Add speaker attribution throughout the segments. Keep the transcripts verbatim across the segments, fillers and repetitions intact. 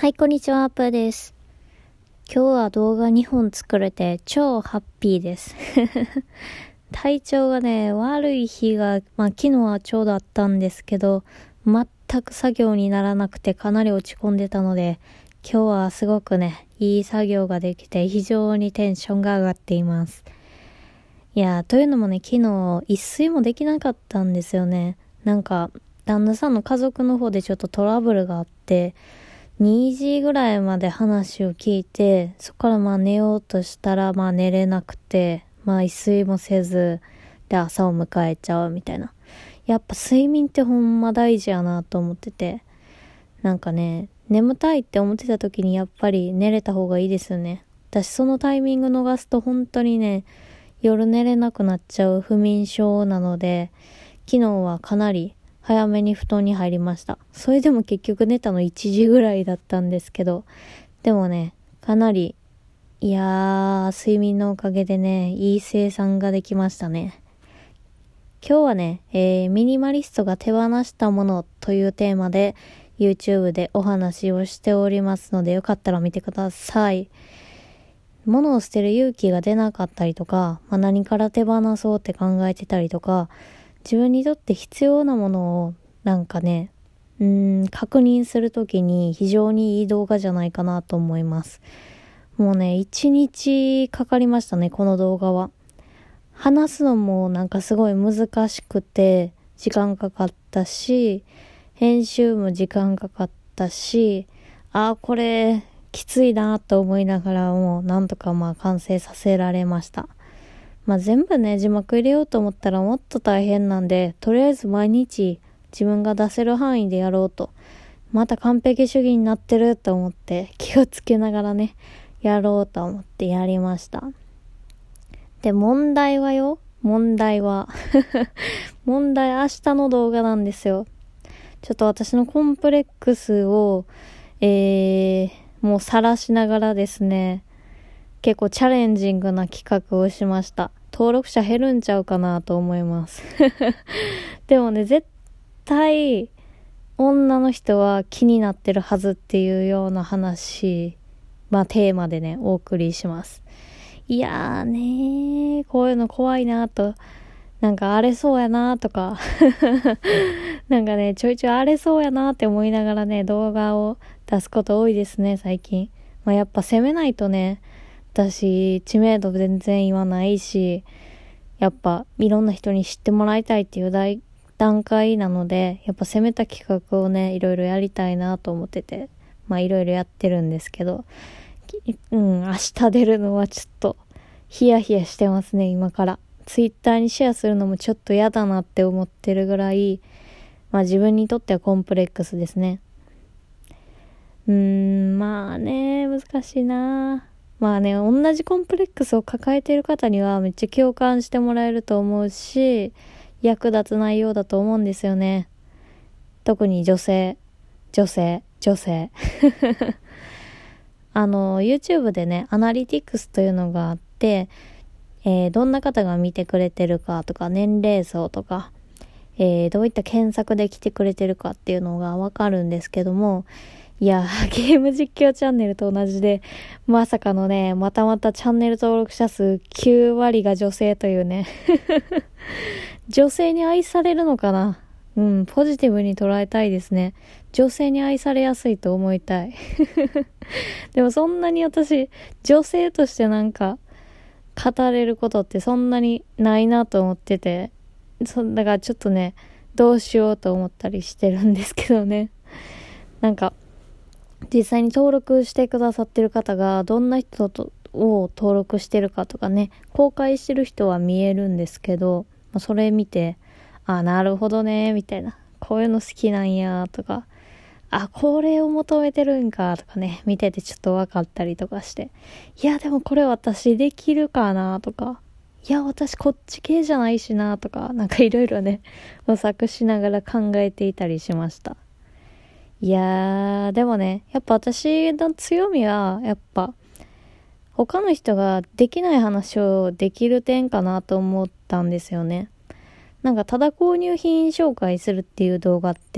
Speaker 1: はい、こんにちは、アップーです。今日は動画にほん作れて超ハッピーです。体調がね、悪い日が、まあ昨日はちょうどあったんですけど、全く作業にならなくてかなり落ち込んでたので、今日はすごくね、いい作業ができて非常にテンションが上がっています。いやー、というのもね、昨日一睡もできなかったんですよね。なんか、旦那さんの家族の方でちょっとトラブルがあって、にじぐらいまで話を聞いて、そこからまあ寝ようとしたらまあ寝れなくて、まあ一睡もせず、で朝を迎えちゃうみたいな。やっぱ睡眠ってほんま大事やなと思ってて、なんかね、眠たいって思ってた時にやっぱり寝れた方がいいですよね。私そのタイミング逃すと本当にね、夜寝れなくなっちゃう不眠症なので、昨日はかなり早めに布団に入りました。それでも結局寝たのいちじぐらいだったんですけど、でもね、かなり、いやー、睡眠のおかげでね、いい生産ができましたね。今日はね、えー、ミニマリストが手放したものというテーマで YouTube でお話をしておりますので、よかったら見てください。物を捨てる勇気が出なかったりとか、まあ、何から手放そうって考えてたりとか、自分にとって必要なものをなんかね、うーん、確認するときに非常にいい動画じゃないかなと思います。もうね、一日かかりましたね、この動画は。話すのもなんかすごい難しくて、時間かかったし、編集も時間かかったし、あーこれきついなと思いながらも、なんとかまあ完成させられました。まあ全部ね、字幕入れようと思ったらもっと大変なんで、とりあえず毎日自分が出せる範囲でやろうと。また完璧主義になってると思って気をつけながらね、やろうと思ってやりました。で、問題はよ、問題は。問題明日の動画なんですよ。ちょっと私のコンプレックスを、えー、もう晒しながらですね、結構チャレンジングな企画をしました。登録者減るんちゃうかなと思います。でもね、絶対女の人は気になってるはずっていうような話、まあテーマでね、お送りします。いやーねー、こういうの怖いなと、なんか荒れそうやなとか、なんかね、ちょいちょい荒れそうやなって思いながらね、動画を出すこと多いですね、最近。まあやっぱ攻めないとね、私知名度全然言わないし、やっぱいろんな人に知ってもらいたいっていう大段階なので、やっぱ攻めた企画をねいろいろやりたいなと思ってて、まあいろいろやってるんですけど、うん明日出るのはちょっとヒヤヒヤしてますね。今からツイッターにシェアするのもちょっと嫌だなって思ってるぐらい、まあ自分にとってはコンプレックスですね。うーんまあね難しいな。まあね、同じコンプレックスを抱えている方にはめっちゃ共感してもらえると思うし、役立つ内容だと思うんですよね。特に女性、女性、女性。あの、YouTube でね、アナリティクスというのがあって、えー、どんな方が見てくれてるかとか、年齢層とか、えー、どういった検索で来てくれてるかっていうのがわかるんですけども、いや、ゲーム実況チャンネルと同じで、まさかのね、またまたチャンネル登録者数きゅうわりが女性というね。女性に愛されるのかな？うん、ポジティブに捉えたいですね。女性に愛されやすいと思いたい。でもそんなに私、女性としてなんか、語れることってそんなにないなと思ってて、そだからちょっとね、どうしようと思ったりしてるんですけどね。なんか、実際に登録してくださってる方がどんな人とを登録してるかとかね、公開してる人は見えるんですけど、まあ、それ見て、あ、なるほどね、みたいな。こういうの好きなんや、とか、あ、これを求めてるんか、とかね、見ててちょっと分かったりとかして。いや、でもこれ私できるかな、とか。いや、私こっち系じゃないしな、とか、なんかいろいろね、模索しながら考えていたりしました。いやー、でもね、やっぱ私の強みは、やっぱ、他の人ができない話をできる点かなと思ったんですよね。なんかただ購入品紹介するっていう動画って、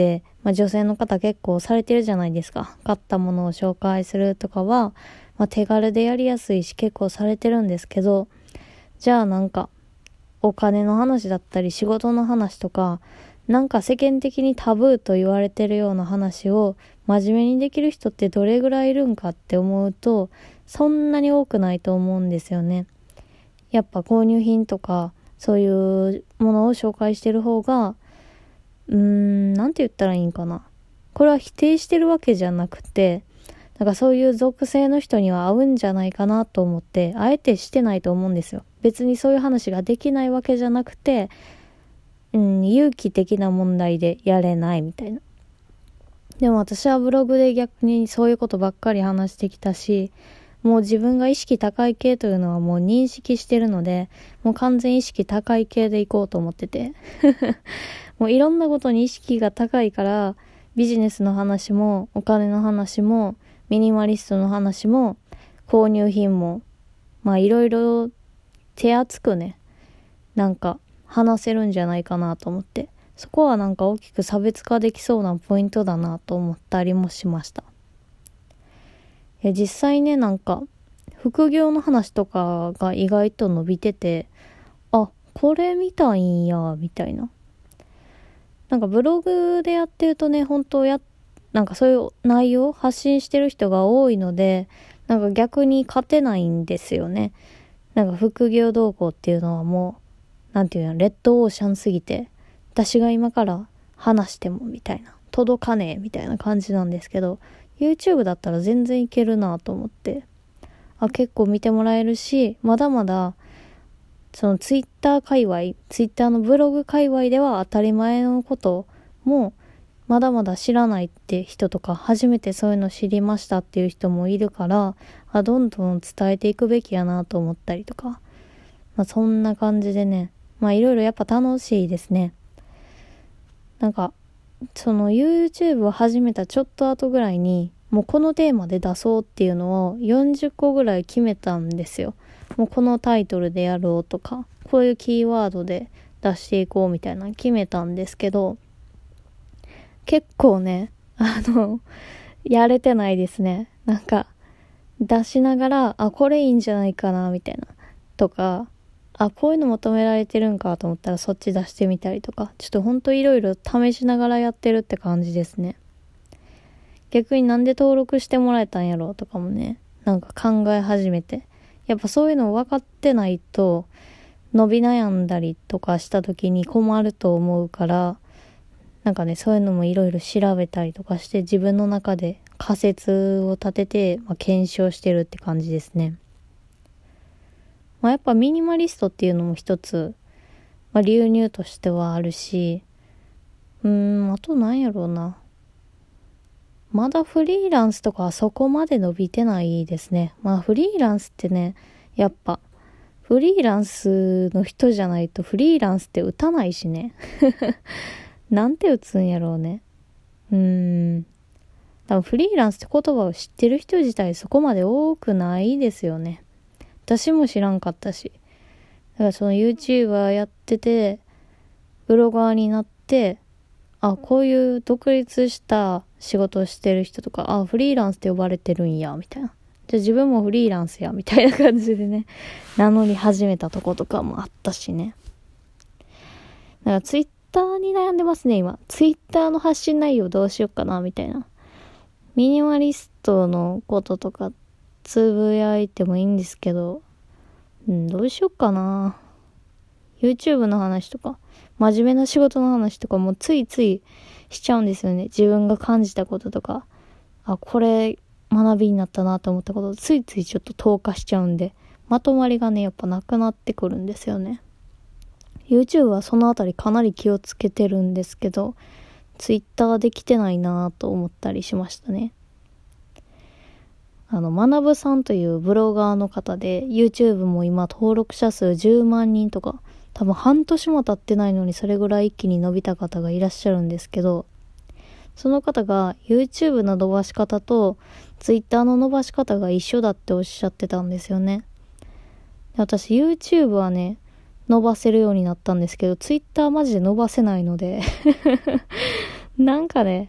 Speaker 1: まあ女性の方結構されてるじゃないですか。買ったものを紹介するとかは、まあ手軽でやりやすいし結構されてるんですけど、じゃあなんか、お金の話だったり仕事の話とか、なんか世間的にタブーと言われてるような話を真面目にできる人ってどれぐらいいるんかって思うと、そんなに多くないと思うんですよね。やっぱ購入品とかそういうものを紹介してる方が、うーん、なんて言ったらいいんかな。これは否定してるわけじゃなくて、なんかそういう属性の人には合うんじゃないかなと思って、あえてしてないと思うんですよ。別にそういう話ができないわけじゃなくて、うん、勇気的な問題でやれないみたいな。でも私はブログで逆にそういうことばっかり話してきたし、もう自分が意識高い系というのはもう認識してるので、もう完全意識高い系でいこうと思ってて。もういろんなことに意識が高いから、ビジネスの話も、お金の話も、ミニマリストの話も、購入品も、まあいろいろ手厚くね、なんか話せるんじゃないかなと思って、そこはなんか大きく差別化できそうなポイントだなと思ったりもしました。いや実際ね、なんか副業の話とかが意外と伸びてて、あ、これ見たいんやみたいな。なんかブログでやってるとね、本当やなんかそういう内容を発信してる人が多いので、なんか逆に勝てないんですよね。なんか副業動向っていうのはもう、なんていうの、レッドオーシャンすぎて、私が今から話してもみたいな、届かねえみたいな感じなんですけど、YouTube だったら全然いけるなと思って、あ、結構見てもらえるし、まだまだ、その Twitter 界隈、Twitter のブログ界隈では当たり前のことも、まだまだ知らないって人とか、初めてそういうの知りましたっていう人もいるから、あ、どんどん伝えていくべきやなと思ったりとか、まあそんな感じでね、まあいろいろやっぱ楽しいですね。なんか、その YouTube を始めたちょっと後ぐらいに、もうこのテーマで出そうっていうのをよんじゅっこぐらい決めたんですよ。もうこのタイトルでやろうとか、こういうキーワードで出していこうみたいなの決めたんですけど、結構ね、あの、やれてないですね。なんか、出しながら、あ、これいいんじゃないかな、みたいな。とか、あ、こういうの求められてるんかと思ったらそっち出してみたりとか、ちょっとほんといろいろ試しながらやってるって感じですね。逆になんで登録してもらえたんやろうとかもね、なんか考え始めて。やっぱそういうの分かってないと、伸び悩んだりとかした時に困ると思うから、なんかね、そういうのもいろいろ調べたりとかして自分の中で仮説を立てて、まあ、検証してるって感じですね。まあ、やっぱミニマリストっていうのも一つ、まあ、流入としてはあるし、うーん、あとなんやろうな。まだフリーランスとかはそこまで伸びてないですね。まあフリーランスってね、やっぱフリーランスの人じゃないとフリーランスって打たないしね。なんて打つんやろうね。うーん。多分フリーランスって言葉を知ってる人自体そこまで多くないですよね。私も知らんかったし。だからその YouTuber やってて、ブロガーになって、あ、こういう独立した仕事をしてる人とか、あ、フリーランスって呼ばれてるんや、みたいな。じゃあ自分もフリーランスや、みたいな感じでね、名乗り始めたとことかもあったしね。だからツイッターに悩んでますね、今。ツイッターの発信内容どうしようかな、みたいな。ミニマリストのこととかつぶやいてもいいんですけど、うん、どうしようかな。YouTube の話とか、真面目な仕事の話とかもついついしちゃうんですよね。自分が感じたこととか、あ、これ学びになったなと思ったことついついちょっと投下しちゃうんで、まとまりがね、やっぱなくなってくるんですよね。YouTube はそのあたりかなり気をつけてるんですけど、Twitter できてないなと思ったりしましたね。あの、まなぶさんというブロガーの方で、YouTube も今登録者数じゅうまんにんとか、多分半年も経ってないのにそれぐらい一気に伸びた方がいらっしゃるんですけど、その方が YouTube の伸ばし方と Twitter の伸ばし方が一緒だっておっしゃってたんですよね。で私 YouTube はね、伸ばせるようになったんですけど、Twitter マジで伸ばせないので、なんかね、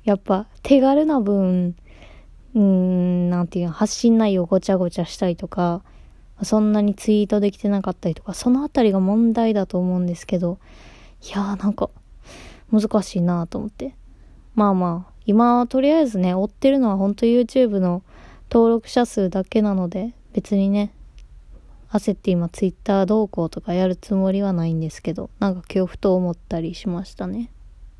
Speaker 1: やっぱ手軽な分、うーん、なんていうの、発信内容ごちゃごちゃしたりとか、そんなにツイートできてなかったりとか、そのあたりが問題だと思うんですけど、いやーなんか難しいなと思って。まあまあ、今とりあえずね、追ってるのは本当 YouTube の登録者数だけなので、別にね、焦って今 Twitter 動向とかやるつもりはないんですけど、なんか今日ふと思ったりしましたね。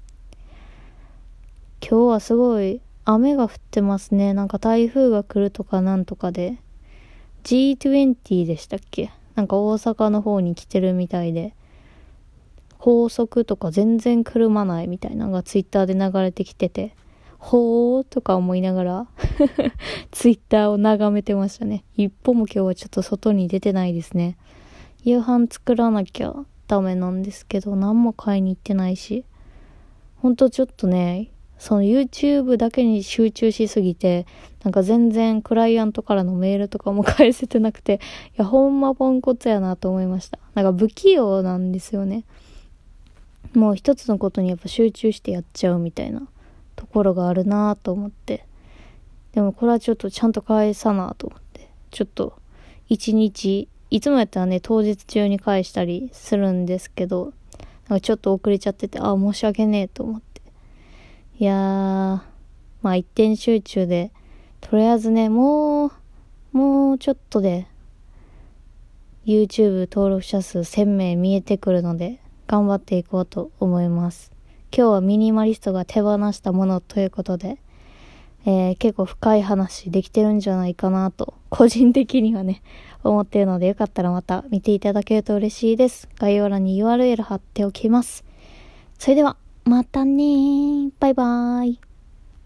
Speaker 1: 今日はすごい雨が降ってますね。なんか台風が来るとかなんとかで、ジートゥエンティー でしたっけ？なんか大阪の方に来てるみたいで、高速とか全然車ないみたいなのがツイッターで流れてきてて、ほーとか思いながらツイッターを眺めてましたね。一歩も今日はちょっと外に出てないですね。夕飯作らなきゃダメなんですけど、何も買いに行ってないし、ほんとちょっとね、その YouTube だけに集中しすぎて、なんか全然クライアントからのメールとかも返せてなくて、いやほんまポンコツやなと思いました。なんか不器用なんですよね。もう一つのことにやっぱ集中してやっちゃうみたいなところがあるなと思って。でもこれはちょっとちゃんと返さなと思って。ちょっと一日、いつもやったらね、当日中に返したりするんですけど、なんかちょっと遅れちゃってて、あ、申し訳ねえと思って。いやー、まあ一点集中で、とりあえずね、もう、もうちょっとで、YouTube 登録者数せんめい見えてくるので、頑張っていこうと思います。今日はミニマリストが手放したものということで、えー、結構深い話できてるんじゃないかなと、個人的にはね、思っているので、よかったらまた見ていただけると嬉しいです。概要欄に ユーアールエル 貼っておきます。それでは、またねー。バイバーイ。